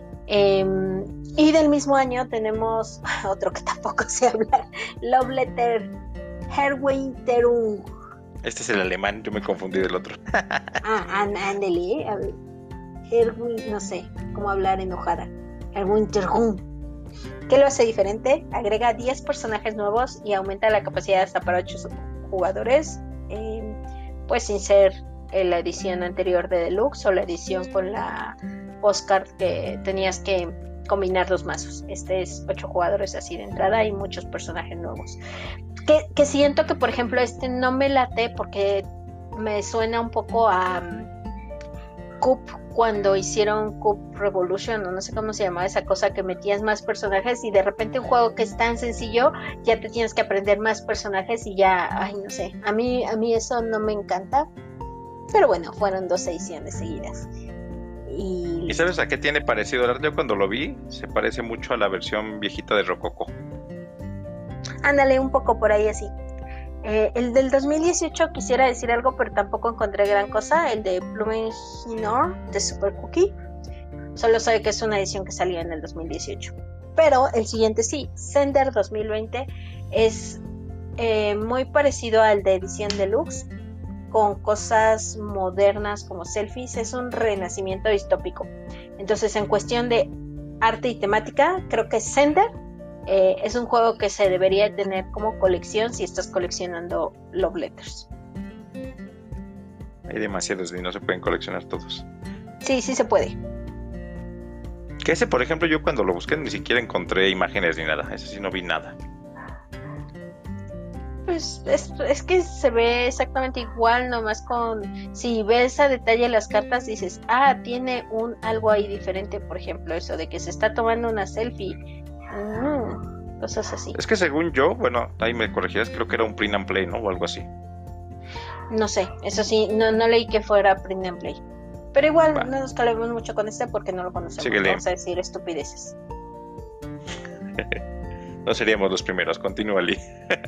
Y del mismo año tenemos otro que tampoco sé hablar, Love Letter Herwinterung. Este es el alemán, yo me confundí del otro. Ándele, a ver. No sé cómo hablar enojada. Herwinterung. ¿Qué lo hace diferente? Agrega 10 personajes nuevos y aumenta la capacidad hasta para 8 jugadores. Pues sin ser la edición anterior de Deluxe o la edición con la postcard que tenías que combinar 2 mazos. Este es 8 jugadores así de entrada y muchos personajes nuevos. Que siento que, por ejemplo, no me late porque me suena un poco a Coop cuando hicieron Coop Revolution, o no sé cómo se llamaba esa cosa que metías más personajes y de repente un juego que es tan sencillo ya te tienes que aprender más personajes y ya, ay, no sé, a mí eso no me encanta, pero bueno, fueron 2 ediciones seguidas. ¿Y sabes a qué tiene parecido? Yo cuando lo vi, se parece mucho a la versión viejita de Rococo. Ándale, un poco por ahí así. El del 2018 quisiera decir algo, pero tampoco encontré gran cosa. El de Blumenhinor de Super Cookie. Solo sé que es una edición que salió en el 2018. Pero el siguiente sí, Sender 2020, es muy parecido al de edición deluxe, con cosas modernas como selfies. Es un renacimiento distópico. Entonces, en cuestión de arte y temática, creo que Sender es un juego que se debería tener como colección si estás coleccionando Love Letters. Hay demasiados y no se pueden coleccionar todos. Sí se puede. Que ese, por ejemplo, yo cuando lo busqué ni siquiera encontré imágenes ni nada. Ese sí no vi nada. Pues es que se ve exactamente igual, nomás con... Si ves a detalle las cartas dices, tiene algo ahí diferente, por ejemplo, eso de que se está tomando una selfie. Cosas así. Es que según yo, bueno, ahí me corregirás, creo que era un print and play, ¿no? O algo así. No sé, eso sí, no leí que fuera print and play. Pero igual Va. no nos calemos mucho con porque no lo conocemos. Síguele. Vamos a decir estupideces. No seríamos los primeros, continúa, Lee.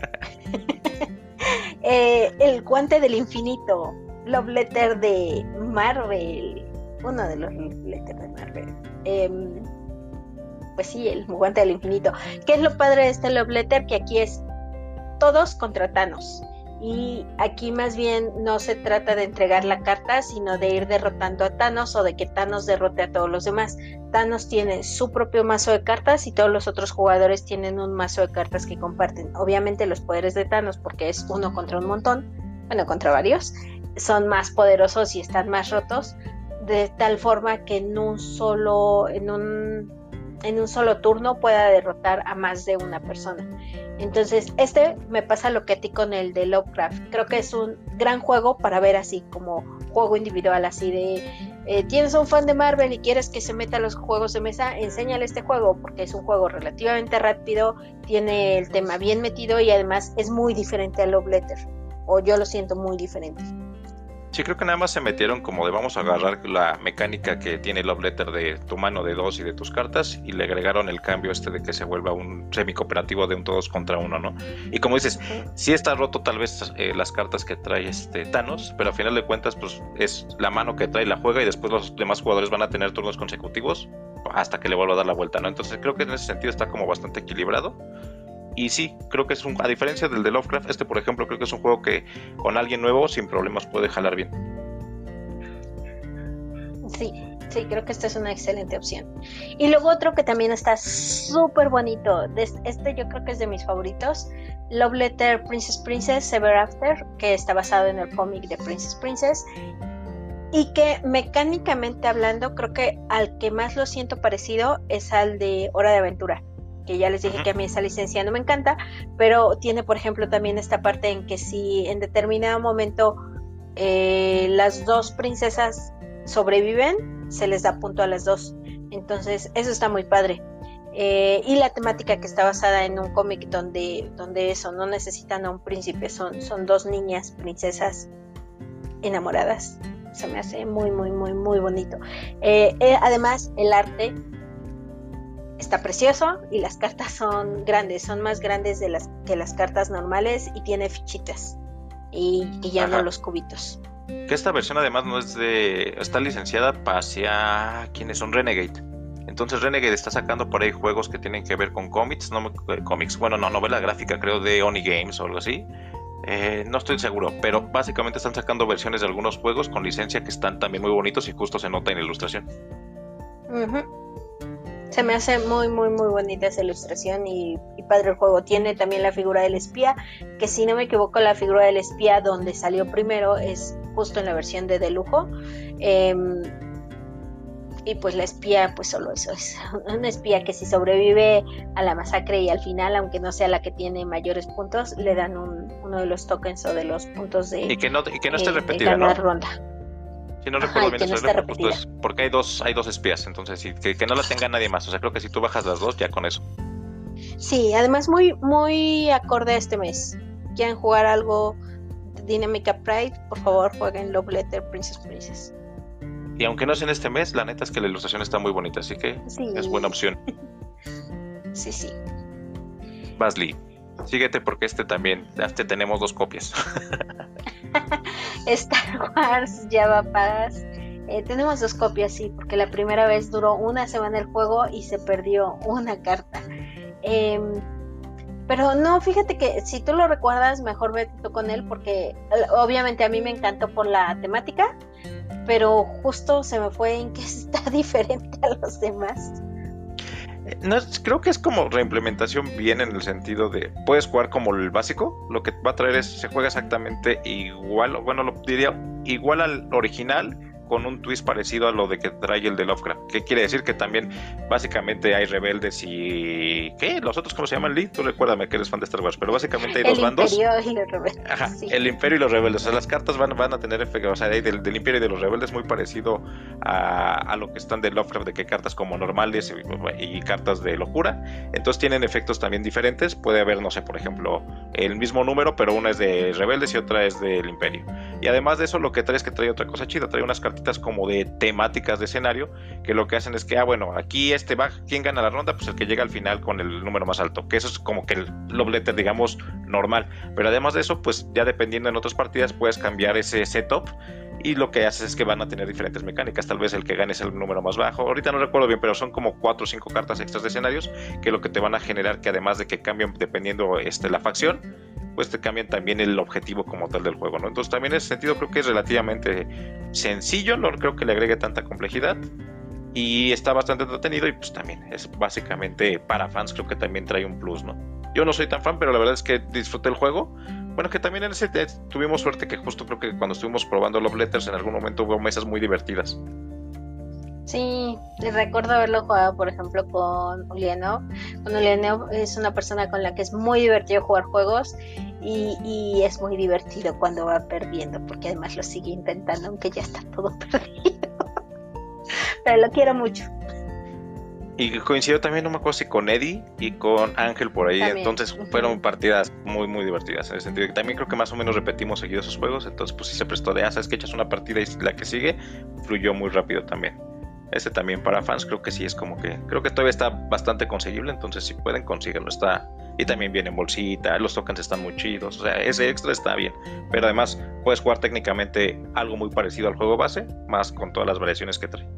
El guante del infinito, Love Letter de Marvel. Uno de los Love Letters de Marvel. Pues sí, el guante del infinito. ¿Qué es lo padre de este Love Letter? Que aquí es todos contra Thanos. Y aquí más bien no se trata de entregar la carta, sino de ir derrotando a Thanos o de que Thanos derrote a todos los demás. Thanos tiene su propio mazo de cartas y todos los otros jugadores tienen un mazo de cartas que comparten. Obviamente los poderes de Thanos, porque es uno contra un montón, bueno, contra varios, son más poderosos y están más rotos, de tal forma que en un en un solo turno pueda derrotar a más de una persona. Entonces, me pasa lo que a ti con el de Lovecraft. Creo que es un gran juego para ver así como juego individual, así de tienes un fan de Marvel y quieres que se meta a los juegos de mesa, enséñale este juego, porque es un juego relativamente rápido, tiene el tema bien metido y además es muy diferente a Love Letter, o yo lo siento muy diferente. Sí, creo que nada más se metieron como de vamos a agarrar la mecánica que tiene Love Letter de tu mano de 2 y de tus cartas y le agregaron el cambio de que se vuelva un semi-cooperativo de un todos contra uno, ¿no? Y como dices, sí está roto tal vez las cartas que trae Thanos, pero al final de cuentas pues es la mano que trae la juega y después los demás jugadores van a tener turnos consecutivos hasta que le vuelva a dar la vuelta, ¿no? Entonces creo que en ese sentido está como bastante equilibrado. Y sí, creo que a diferencia del de Lovecraft, por ejemplo, creo que es un juego que con alguien nuevo sin problemas puede jalar bien. Sí, creo que esta es una excelente opción. Y luego otro que también está súper bonito, yo creo que es de mis favoritos, Love Letter Princess Ever After, que está basado en el cómic de Princess, y que mecánicamente hablando, creo que al que más lo siento parecido es al de Hora de Aventura, que ya les dije que a mí esa licencia no me encanta, pero tiene por ejemplo también esta parte en que si en determinado momento las dos princesas sobreviven, se les da punto a las dos, entonces eso está muy padre. Y la temática que está basada en un cómic donde eso, no necesitan a un príncipe, son dos niñas princesas enamoradas, se me hace muy muy muy muy bonito. Además el arte está precioso y las cartas son grandes, son más grandes que las cartas normales y tiene fichitas y ya no los cubitos. Que esta versión además no es está licenciada hacia quienes son Renegade. Entonces Renegade está sacando por ahí juegos que tienen que ver con cómics, novela gráfica creo de Oni Games o algo así. No estoy seguro, pero básicamente están sacando versiones de algunos juegos con licencia que están también muy bonitos y justo se nota en la ilustración. Se me hace muy muy muy bonita esa ilustración y padre el juego. Tiene también la figura del espía, que si no me equivoco la figura del espía donde salió primero es justo en la versión de lujo, y pues la espía pues solo eso es una espía que si sobrevive a la masacre y al final, aunque no sea la que tiene mayores puntos, le dan uno de los tokens o de los puntos de y que no esté repetida, ¿no? Ronda. Si no recuerdo bien eso, pues, porque hay dos espías, entonces que no la tenga nadie más. O sea, creo que si tú bajas las dos, ya con eso. Sí, además muy, muy acorde a este mes. ¿Quieren jugar algo de Dynamica Pride? Por favor, jueguen Love Letter Princess. Y aunque no es en este mes, la neta es que la ilustración está muy bonita, así que es buena opción. Sí. Basley, síguete porque también, tenemos 2 copias. Star Wars Java Pass. Tenemos 2 copias, sí, porque la primera vez duró una semana el juego y se perdió una carta. Pero no, fíjate que si tú lo recuerdas, mejor vete tú con él, porque obviamente a mí me encantó por la temática, pero justo se me fue en que está diferente a los demás. No, creo que es como reimplementación bien en el sentido de puedes jugar como el básico, lo que va a traer se juega exactamente igual, bueno, lo diría igual al original, con un twist parecido a lo de que trae el de Lovecraft. ¿Qué quiere decir? Que también básicamente hay rebeldes y... ¿qué? ¿Los otros cómo se llaman, Lee? Tú recuérdame que eres fan de Star Wars, pero básicamente hay 2 bandos. El Imperio y los rebeldes. Ajá, sí. El Imperio y los rebeldes. O sea, las cartas van a tener efecto, o sea, del Imperio y de los rebeldes muy parecido a lo que están de Lovecraft, de que cartas como normales y cartas de locura. Entonces tienen efectos también diferentes. Puede haber, no sé, por ejemplo, el mismo número, pero una es de rebeldes y otra es del Imperio. Y además de eso, lo que trae es que trae otra cosa chida. Trae unas cartitas como de temáticas de escenario, que lo que hacen es que, aquí va, ¿quién gana la ronda? Pues el que llega al final con el número más alto, que eso es como que el Love Letter, digamos, normal. Pero además de eso, pues ya dependiendo en otras partidas, puedes cambiar ese setup y lo que haces es que van a tener diferentes mecánicas. Tal vez el que gane es el número más bajo. Ahorita no recuerdo bien, pero son como 4 o 5 cartas extras de escenarios, que lo que te van a generar, que además de que cambian dependiendo la facción, pues te cambian también el objetivo como tal del juego, ¿no? Entonces también en ese sentido creo que es relativamente sencillo, no creo que le agregue tanta complejidad y está bastante entretenido y pues también es básicamente para fans, creo que también trae un plus, ¿no? Yo no soy tan fan, pero la verdad es que disfruté el juego. Bueno, que también en ese tuvimos suerte que justo creo que cuando estuvimos probando Love Letters en algún momento hubo mesas muy divertidas. Sí, recuerdo haberlo jugado, por ejemplo, con Ulianov. Con Ulianov es una persona con la que es muy divertido jugar juegos y es muy divertido cuando va perdiendo, porque además lo sigue intentando, aunque ya está todo perdido. Pero lo quiero mucho. Y coincidió también, no me acuerdo si con Eddie y con Ángel por ahí, También. entonces fueron partidas muy muy divertidas, en el sentido de que también creo que más o menos repetimos seguido esos juegos, entonces pues sí se prestó de, sabes que echas una partida y la que sigue fluyó muy rápido también. Ese también para fans creo que sí es como que, creo que todavía está bastante conseguible, entonces si pueden consíguenlo, está, y también viene en bolsita, los tokens están muy chidos, o sea, ese extra está bien, pero además puedes jugar técnicamente algo muy parecido al juego base, más con todas las variaciones que trae.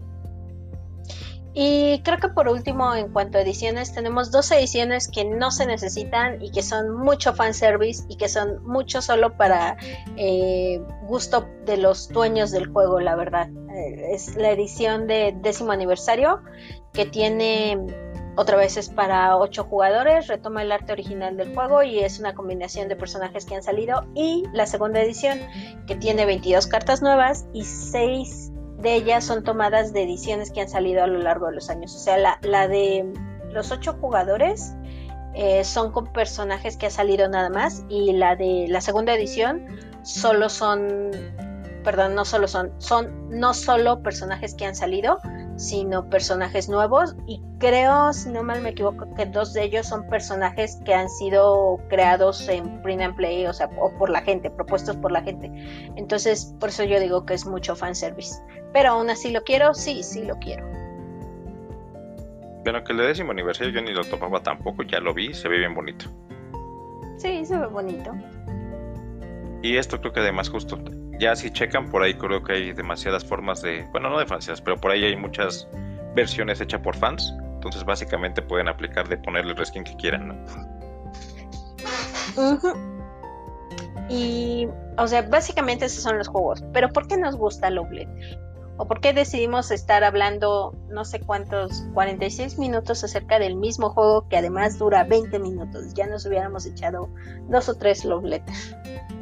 Y creo que por último, en cuanto a ediciones, tenemos 2 ediciones que no se necesitan y que son mucho fanservice y que son mucho solo para gusto de los dueños del juego, la verdad. Es la edición de 10º aniversario, que tiene, otra vez es para 8 jugadores, retoma el arte original del juego y es una combinación de personajes que han salido. Y la segunda edición, que tiene 22 cartas nuevas y 6 de ellas son tomadas de ediciones que han salido a lo largo de los años. O sea, la de los 8 jugadores son con personajes que ha salido nada más, y la de la segunda edición solo son, perdón, no solo personajes que han salido, sino personajes nuevos, y creo, si no mal me equivoco, que 2 de ellos son personajes que han sido creados en print and play, o sea, o por la gente, propuestos por la gente. Entonces, por eso yo digo que es mucho fanservice. Pero aún así lo quiero, sí lo quiero. Bueno, que el 10º aniversario yo ni lo topaba tampoco, ya lo vi, se ve bien bonito. Sí, se ve bonito. Y esto creo que además justo, ya si checan por ahí creo que hay demasiadas formas de, bueno, no demasiadas, pero por ahí hay muchas versiones hechas por fans, entonces básicamente pueden aplicar de ponerle el reskin que quieran, ¿no? Uh-huh. Y, o sea, básicamente esos son los juegos. Pero ¿por qué nos gusta Love Letter? ¿O por qué decidimos estar hablando no sé cuántos, 46 minutos acerca del mismo juego que además dura 20 minutos? Ya nos hubiéramos echado 2 o 3 Love Letters.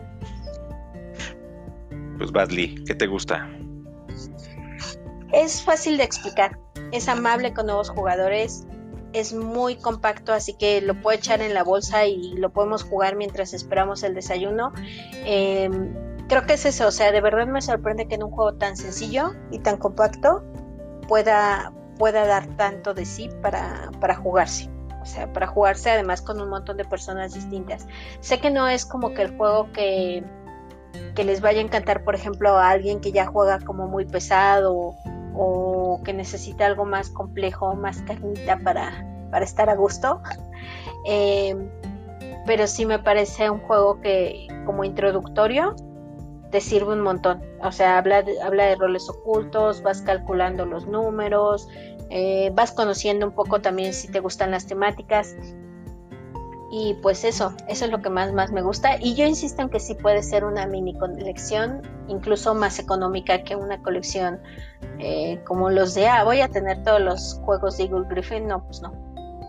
Pues Badly, ¿qué te gusta? Es fácil de explicar, es amable con nuevos jugadores, es muy compacto, así que lo puedo echar en la bolsa y lo podemos jugar mientras esperamos el desayuno. Creo que es eso, o sea, de verdad me sorprende que en un juego tan sencillo y tan compacto pueda dar tanto de sí para jugarse. O sea, para jugarse además con un montón de personas distintas. Sé que no es como que el juego que les vaya a encantar, por ejemplo, a alguien que ya juega como muy pesado o que necesita algo más complejo, más carnita para estar a gusto. Pero sí me parece un juego que como introductorio te sirve un montón. O sea, habla de roles ocultos, vas calculando los números, vas conociendo un poco también si te gustan las temáticas. Y pues eso es lo que más me gusta. Y yo insisto en que sí puede ser una mini colección, incluso más económica que una colección como los de, voy a tener todos los juegos de Eagle Gryphon. No, pues no.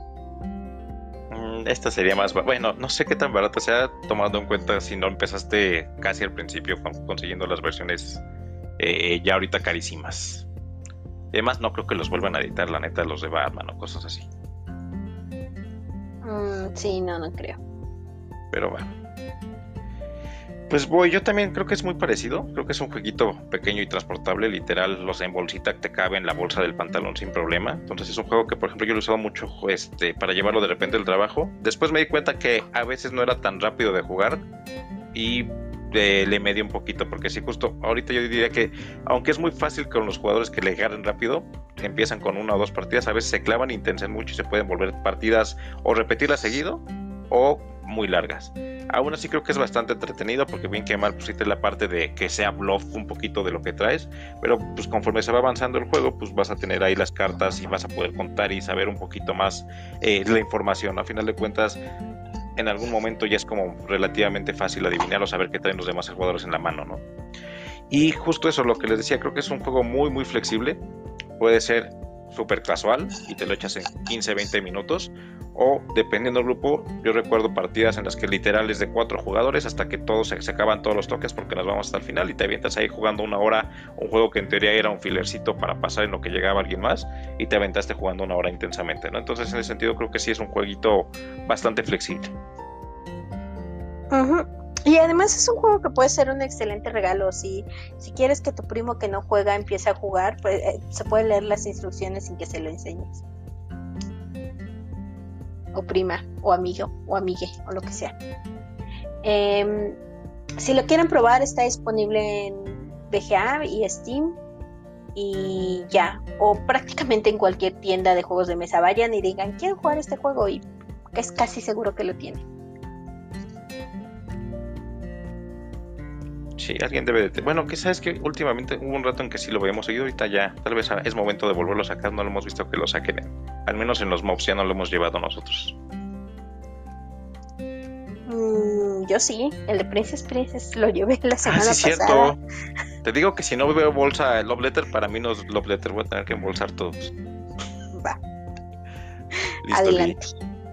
Esta sería más, bueno, no sé qué tan barata sea, tomando en cuenta si no empezaste casi al principio consiguiendo las versiones ya ahorita carísimas. Además no creo que los vuelvan a editar, la neta, los de Batman o cosas así. Sí, no creo. Pero bueno, pues yo también creo que es muy parecido. Creo que es un jueguito pequeño y transportable. Literal, los en bolsita te cabe en la bolsa del pantalón sin problema. Entonces es un juego que, por ejemplo, yo lo he usado mucho para llevarlo de repente al trabajo. Después me di cuenta que a veces no era tan rápido de jugar y le medí un poquito, porque sí, justo ahorita yo diría que aunque es muy fácil con los jugadores que le agarren rápido, empiezan con 1 o 2 partidas, a veces se clavan y intensan mucho y se pueden volver partidas o repetirlas seguido o muy largas. Aún así creo que es bastante entretenido, porque bien que mal pues sí te la parte de que sea bluff un poquito de lo que traes, pero pues conforme se va avanzando el juego pues vas a tener ahí las cartas y vas a poder contar y saber un poquito más la información. A final de cuentas en algún momento ya es como relativamente fácil adivinar o saber qué traen los demás jugadores en la mano, ¿no? Y justo eso, lo que les decía, creo que es un juego muy muy flexible. Puede ser súper casual y te lo echas en 15-20 minutos, o dependiendo del grupo. Yo recuerdo partidas en las que literal es de 4 jugadores hasta que todos se acaban todos los toques porque nos vamos hasta el final y te avientas ahí jugando una hora un juego que en teoría era un filercito para pasar en lo que llegaba alguien más y te aventaste jugando una hora intensamente, ¿no? Entonces en ese sentido creo que sí es un jueguito bastante flexible. Uh-huh. Y además es un juego que puede ser un excelente regalo. Si quieres que tu primo que no juega empiece a jugar, pues se puede leer las instrucciones sin que se lo enseñes. O prima, o amigo, o amigue, o lo que sea. Si lo quieren probar, está disponible en BGA y Steam. Y ya, o prácticamente en cualquier tienda de juegos de mesa. Vayan y digan, quiero jugar este juego, y es casi seguro que lo tienen. Sí, alguien debe de... Bueno, que sabes que últimamente hubo un rato en que sí lo habíamos seguido, ahorita ya, tal vez es momento de volverlo a sacar, no lo hemos visto que lo saquen, al menos en los mobs ya no lo hemos llevado nosotros. Yo sí, el de Princess lo llevé la semana sí, pasada. Cierto. Te digo que si no veo bolsa Love Letter, para mí no es Love Letter, voy a tener que embolsar todos. Va. Listo, adelante.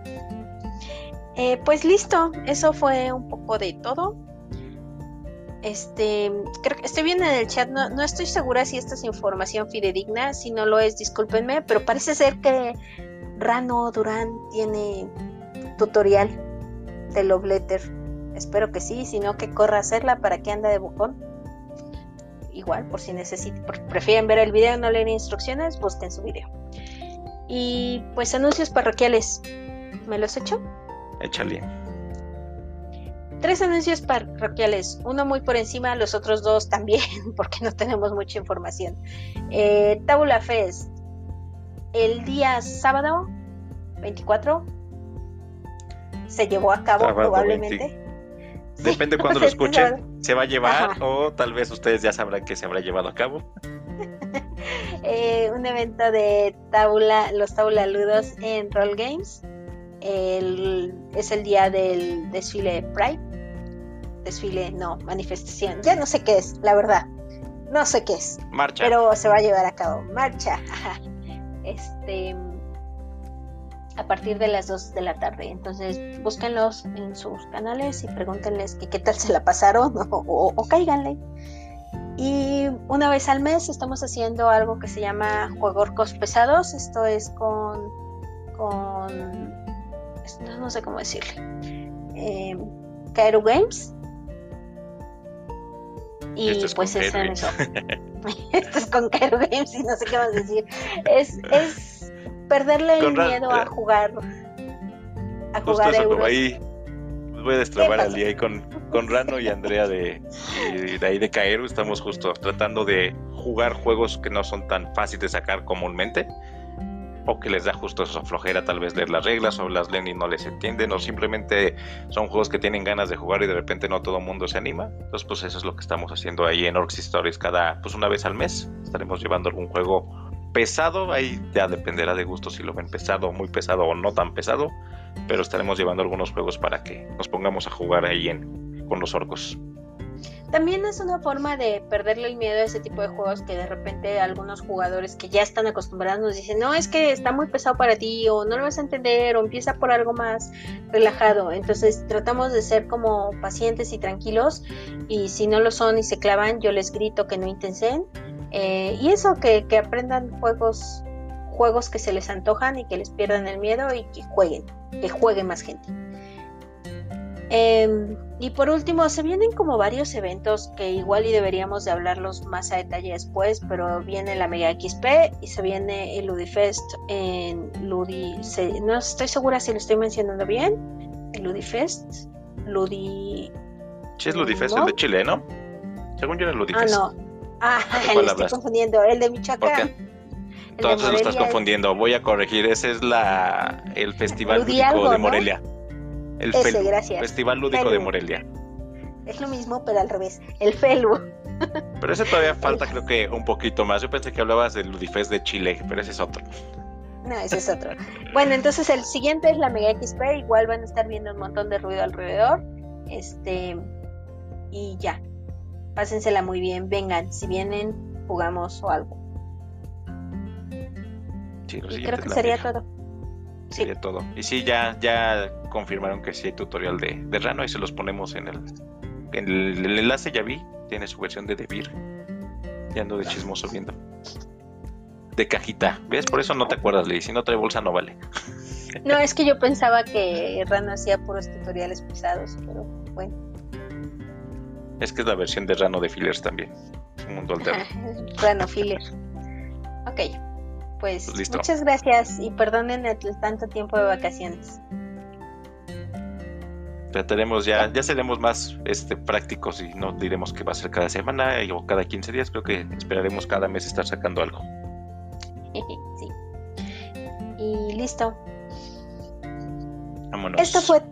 Pues listo, eso fue un poco de todo. Creo que estoy viendo en el chat, no estoy segura si esta es información fidedigna, si no lo es, discúlpenme, pero parece ser que Rano Durán tiene tutorial de Love Letter. Espero que sí, si no que corra a hacerla, para que anda de bocón. Igual, por si prefieren ver el video y no leer instrucciones, busquen su video. Y pues anuncios parroquiales, ¿me los echo? Échale. 3 anuncios parroquiales, uno muy por encima, los otros 2 también, porque no tenemos mucha información. Tabula Fest, el día sábado 24, se llevó a cabo sábado probablemente. 20. Depende de cuando lo escuchen, se va a llevar. Ajá. O tal vez ustedes ya sabrán que se habrá llevado a cabo. Un evento de los tabulaludos en Roll Games. Es el día del desfile Pride. Manifestación, ya no sé qué es, la verdad, no sé qué es. Marcha. Pero se va a llevar a cabo, marcha. A partir de las 2 de la tarde, entonces búsquenlos en sus canales y pregúntenles qué tal se la pasaron o cáiganle. Y una vez al mes estamos haciendo algo que se llama Juegorcos Pesados. Esto es con no sé cómo decirle, Kaeru Games. Y pues es en eso. Esto es con Kaeru Games y no sé qué más decir. Es perderle el miedo a jugar. A jugar euros. Ahí voy a destrabar al día ahí con Rano y Andrea de ahí de Kaeru. Estamos justo tratando de jugar juegos que no son tan fáciles de sacar comúnmente, o que les da justo esa flojera tal vez leer las reglas, o las leen y no les entienden, o simplemente son juegos que tienen ganas de jugar y de repente no todo el mundo se anima. Entonces pues eso es lo que estamos haciendo ahí en Orcs Stories. Una vez al mes estaremos llevando algún juego pesado, ahí ya dependerá de gusto si lo ven pesado, muy pesado o no tan pesado, pero estaremos llevando algunos juegos para que nos pongamos a jugar ahí con los orcos. También es una forma de perderle el miedo a ese tipo de juegos, que de repente algunos jugadores que ya están acostumbrados nos dicen, no, es que está muy pesado para ti, o no lo vas a entender, o empieza por algo más relajado. Entonces tratamos de ser como pacientes y tranquilos, y si no lo son y se clavan, yo les grito que no intenten. Y eso, que aprendan juegos que se les antojan y que les pierdan el miedo y que juegue más gente. Y por último, se vienen como varios eventos que igual y deberíamos de hablarlos más a detalle después, pero viene la Mega XP y se viene el Ludifest en no estoy segura si lo estoy mencionando bien. El Ludifest, Sí, es Ludifest, ¿no? El de Chile, ¿no? Según yo era el Ludifest. Le estoy confundiendo, el de Michoacán. Entonces lo estás confundiendo, voy a corregir, ese es el Festival Lúdico de Morelia. El gracias. Festival Lúdico Felu. De Morelia. Es lo mismo, pero al revés. El Felu. Pero ese todavía falta, creo que un poquito más. Yo pensé que hablabas del Ludifest de Chile, pero ese es otro. No, ese es otro. Bueno, entonces el siguiente es la Mega XP. Igual van a estar viendo un montón de ruido alrededor. Y ya. Pásensela muy bien. Vengan, si vienen, jugamos o algo. Sí, y creo que sería todo. Sí. Sería todo. Y sí, ya confirmaron que sí hay tutorial de Rano y se los ponemos en el enlace, ya vi, tiene su versión de Devir. Ya ando de chismoso viendo. De cajita, ¿ves? Por eso no te acuerdas, Ley, si no trae bolsa no vale. No, es que yo pensaba que Rano hacía puros tutoriales pesados, pero bueno. Es que es la versión de Rano de Fillers también. Un mundo alterno. Rano Filler. Ok, pues Listo. muchas gracias y perdonen el tanto tiempo de vacaciones. Trataremos ya seremos más prácticos y no diremos que va a ser cada semana o cada 15 días. Creo que esperaremos cada mes estar sacando algo. Sí. Y listo. Vámonos. Esto fue.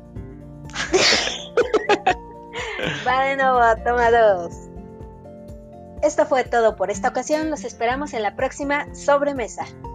Va de nuevo, toma 2. Esto fue todo por esta ocasión. Los esperamos en la próxima sobremesa.